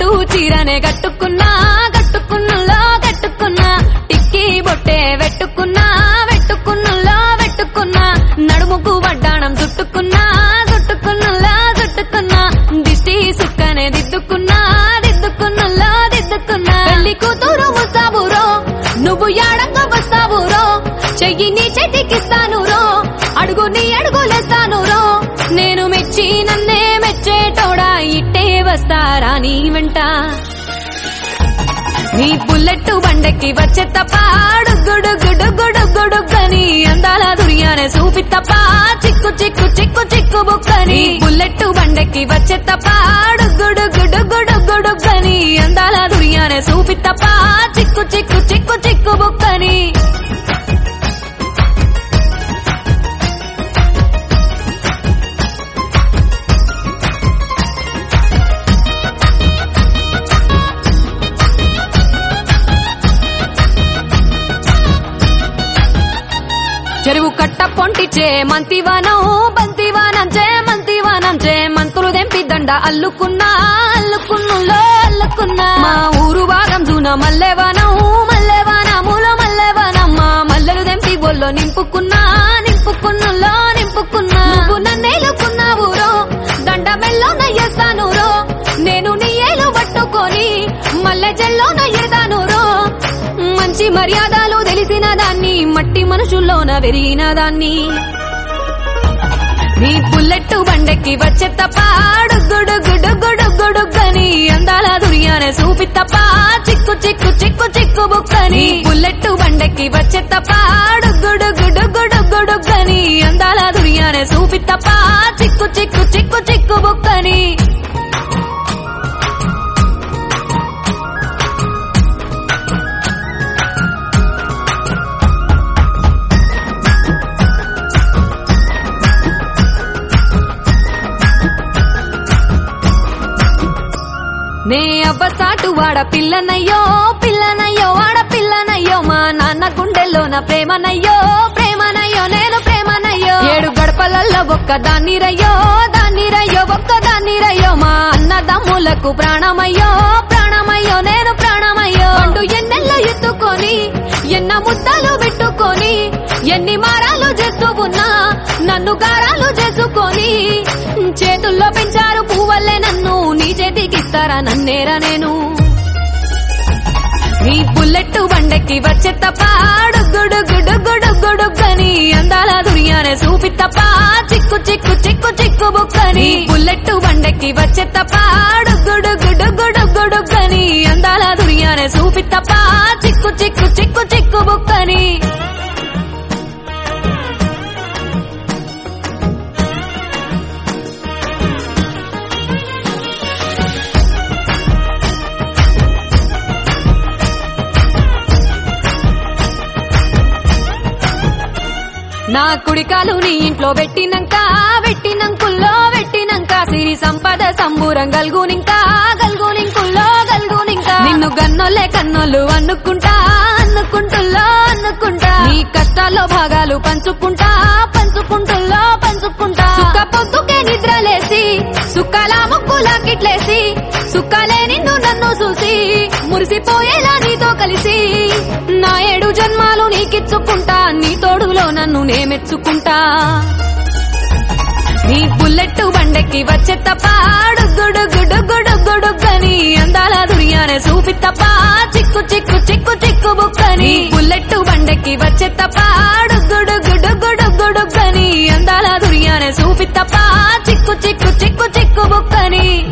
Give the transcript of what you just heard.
పట్టు చీరనే కట్టుకున్నా కట్టుకున్నలో కట్టుకున్నా టిక్కి బొట్టే వెట్టుకున్నా వెట్టుకున్నలో వెట్టుకున్నా నడుముకు వడ్డాణం చుట్టుకున్నా చుట్టుకున్నలో చుట్టుకున్నా దిష్టి సుక్కనే దిద్దుకున్నా దిద్దుకున్నలో దిద్దుకున్నా పెళ్లి కూతురు ముస్తాబురో నువ్వు యాడంగా వస్తావురో చెయ్యి నీ చేతికిస్తాను రో అడుగు నీ అడుగులేస్తాను రో నేను మెచ్చి నన్నే మెచ్చేటోడా ఇట్టే వస్తారా నీ వెంట నీ బుల్లెట్ బండెక్కి వచ్చే తప్ప గుడుగుడుగుడుగుడుగుడుగని అందాల దుర్యానే చూపి తప్ప చిక్కు చిక్కు చిక్కు చిక్కు బుక్కని బుల్లెట్ బండెక్కి వచ్చే తప్ప గుడుగుడుగుడుగుడుగని అందాల దుర్యానే చూపి తప్ప చిక్కు చిక్కు చిక్కు చిక్కు బుక్కని చెరువు కట్ట పొంటిచే మంతివానం బంతివానం మంతివానం మంతులు దెంపి దండ అల్లుకున్నా అల్లుకున్నులో అల్లుకున్నా మా ఊరు భాగం జూన మల్లెవానం మల్లెవానములో మల్లెవానం మా మల్లెలు దెంపి బొల్లో నింపుకున్నా నింపుకున్నులో నింపుకున్నా నువ్వు నన్నేలుకున్నావు రో దండ మెల్లో నయ్యేస్తాను రో నేను నీ ఏలు పట్టుకొని మల్లె జల్లో నయ్యేదాను రో మంచి మర్యాదలు తెలిసిన దాన్ని మట్టి మనుషుల్లోన పెరిగిన దాన్ని నీ బుల్లెట్ బండెక్కి వచ్చే తప్ప గుడుగుడుగుడుగుడుగని అందాల దుర్యానే చూపి తప్ప చిక్కు చిక్కు చిక్కు చిక్కు బుక్కని బుల్లెట్ బండెక్కి వచ్చే తప్ప గుడుగుడుగుడుగుడుగని అందాల దుర్యానే చూపి తప్ప చిక్కు చిక్కు చిక్కు చిక్కు బుక్కని నే అవ్వసాటు వాడ పిల్లనయ్యో పిల్లనయ్యో వాడ పిల్లనయ్యో మా నాన్న గుండెల్లోన ప్రేమనయ్యో ప్రేమనయ్యో నేను ప్రేమనయ్యో 7 గడపలల్లో ఒక్కదాన్ని రయ్యో దాన్ని రయ్యో ఒక్కదాన్ని రయ్యో మా అన్నదమ్ములకు ప్రాణమయ్యో ప్రాణమయ్యో నేను ప్రాణమయ్యో అంటూ ఎన్నెల్లో ఎత్తుకొని ఎన్న ముద్దలు పెట్టుకొని ఎన్ని మారాలు చేస్తూ ఉన్నా నన్ను గారాలు చేసుకొని చేతుల్లో పెంచారు పువ్వల్లే నన్ను నీ చేతికిస్తారా నన్నేరా నేను నీ బుల్లెట్ బండెక్కి వచ్చే తప్ప గుడుగుడుగుడుగుడుగని అందాల దుర్యానే చూపి తప్ప చిక్కు చిక్కు చిక్కు చిక్కు బుక్కని బుల్లెట్ బండెక్కి వచ్చే తప్ప గుడుగుడుగుడుగుడుగని అందాల దుర్యానే చూపి తప్ప చిక్కు చిక్కు చిక్కు చిక్కు బుక్కని నా కుడికాలు నీ ఇంట్లో వెట్టినంకుల్లో వెట్టినంక సిరి సంపద సంబూరం గల్గునింకుల్లో నిన్ను గన్నోలే కన్నోళ్ళు అనుకుంటా అనుకుంటుల్లో అనుకుంటా నీ కష్టాల్లో భాగాలు పంచుకుంటుల్లో పంచుకుంటా సుఖ పొద్దుకే నిద్రలేసి సుఖాల ముక్కులాకిట్లేసి సుఖాలే నిన్ను నన్ను చూసి మురిసిపోయేలా నీతో కలిసి నా 7 జన్మాలు నీకిచ్చుకుంటా నీ తోడులో నన్ను నేమెచ్చుకుంటా నీ బుల్లెట్ బండెక్కి వచ్చే తప్ప గుడుగుడుగుడుగుడుగని అందాల దుర్యానే చూపి తప్ప చిక్కు చిక్కు చిక్కు చిక్కు బుక్కని బుల్లెట్ బండెక్కి వచ్చే తప్ప గుడుగుడుగుడుగుడుగని అందాల దుర్యానే చూపి తప్ప చిక్కు చిక్కు చిక్కు చిక్కు బుక్కని